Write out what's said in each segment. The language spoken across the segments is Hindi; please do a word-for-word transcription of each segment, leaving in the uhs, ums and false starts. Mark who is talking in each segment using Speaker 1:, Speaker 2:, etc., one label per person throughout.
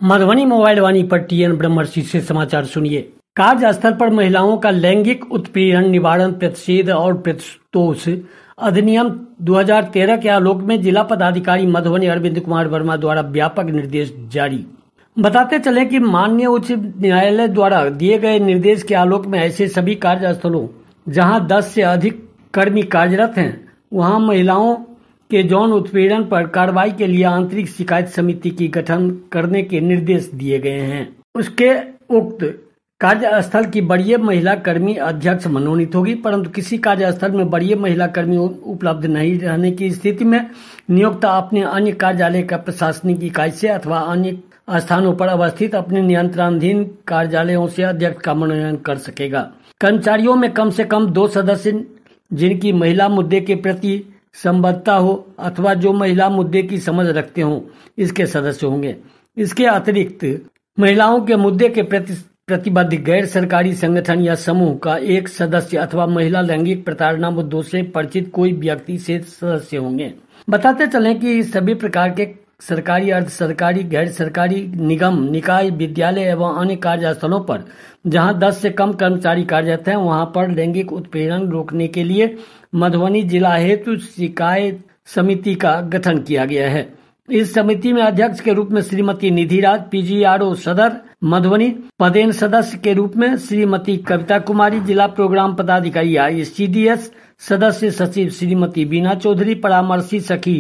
Speaker 1: मधुबनी मोबाइल वाणी पर टीएन ब्रह्मर्षि से समाचार सुनिए। कार्यस्थल पर महिलाओं का लैंगिक उत्पीड़न निवारण प्रतिषेध और प्रतितोष अधिनियम दो हज़ार तेरह के आलोक में जिला पदाधिकारी मधुबनी अरविंद कुमार वर्मा द्वारा व्यापक निर्देश जारी। बताते चले कि माननीय उच्च न्यायालय द्वारा दिए गए निर्देश के आलोक में ऐसे सभी कार्यस्थलों जहां दस से अधिक कर्मी कार्यरत हैं वहां महिलाओं के यौन उत्पीड़न पर कार्रवाई के लिए आंतरिक शिकायत समिति की गठन करने के निर्देश दिए गए हैं। उसके उक्त कार्यस्थल की वरीय महिला कर्मी अध्यक्ष मनोनीत होगी, परंतु किसी कार्यस्थल में वरीय महिला कर्मी उपलब्ध नहीं रहने की स्थिति में नियोक्ता अपने अन्य कार्यालय का प्रशासनिक इकाई से अथवा अन्य स्थानों पर अवस्थित अपने नियंत्रणाधीन कार्यालयों से अध्यक्ष का मनोनयन कर सकेगा। कर्मचारियों में कम से कम दो सदस्य जिनकी महिला मुद्दे के प्रति संबद्धता हो अथवा जो महिला मुद्दे की समझ रखते हों इसके सदस्य होंगे। इसके अतिरिक्त महिलाओं के मुद्दे के प्रति प्रतिबद्ध गैर सरकारी संगठन या समूह का एक सदस्य अथवा महिला लैंगिक प्रताड़ना मुद्दों से परिचित कोई व्यक्ति से सदस्य होंगे। बताते चलें कि सभी प्रकार के सरकारी, अर्ध सरकारी, गैर सरकारी, निगम, निकाय, विद्यालय एवं अन्य कार्यस्थलों पर जहां दस से कम कर्मचारी कार्यरत हैं वहां पर लैंगिक उत्पीड़न रोकने के लिए मधुबनी जिला हेतु शिकायत समिति का गठन किया गया है। इस समिति में अध्यक्ष के रूप में श्रीमती निधि राज, पीजीआरओ सदर मधुबनी, पदेन सदस्य के रूप में श्रीमती कविता कुमारी, जिला प्रोग्राम पदाधिकारी आईसीडीएस, सदस्य सचिव श्रीमती बीना चौधरी, परामर्शी सखी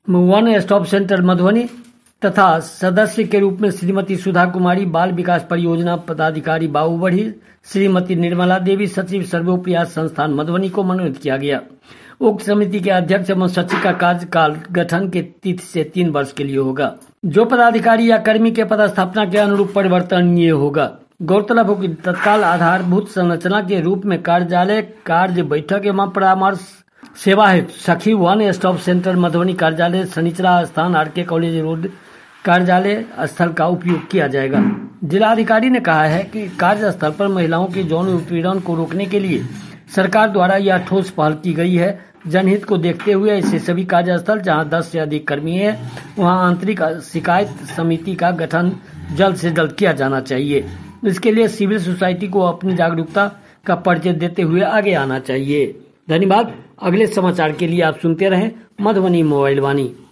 Speaker 1: वन स्टॉप सेंटर मधुबनी तथा सदस्य के रूप में श्रीमती सुधा कुमारी, बाल विकास परियोजना पदाधिकारी बाबूबढ़ी, श्रीमती निर्मला देवी, सचिव सर्वोपयास संस्थान मधुबनी को मनोनीत किया गया। उक्त समिति के अध्यक्ष एवं सचिव का कार्यकाल गठन के तिथि से तीन वर्ष के लिए होगा, जो पदाधिकारी या कर्मी के पदस्थापना के अनुरूप परिवर्तनीय होगा। गौरतलब हो कि तत्काल आधारभूत संरचना के रूप में कार्यालय, कार्य बैठक एवं परामर्श सेवा हेतु सखी वन स्टॉप सेंटर मधुबनी कार्यालय, सनिचरा स्थान, आरके कॉलेज रोड कार्यालय स्थल का उपयोग किया जाएगा। जिलाधिकारी ने कहा है कि कार्यस्थल पर महिलाओं के यौन उत्पीड़न को रोकने के लिए सरकार द्वारा यह ठोस पहल की गई है। जनहित को देखते हुए ऐसे सभी कार्यस्थल जहां दस से अधिक कर्मी हैं वहां आंतरिक शिकायत समिति का गठन जल्द से जल्द किया जाना चाहिए। इसके लिए सिविल सोसाइटी को अपनी जागरूकता का परिचय देते हुए आगे आना चाहिए। धन्यवाद। अगले समाचार के लिए आप सुनते रहें मधुबनी मोबाइल वाणी।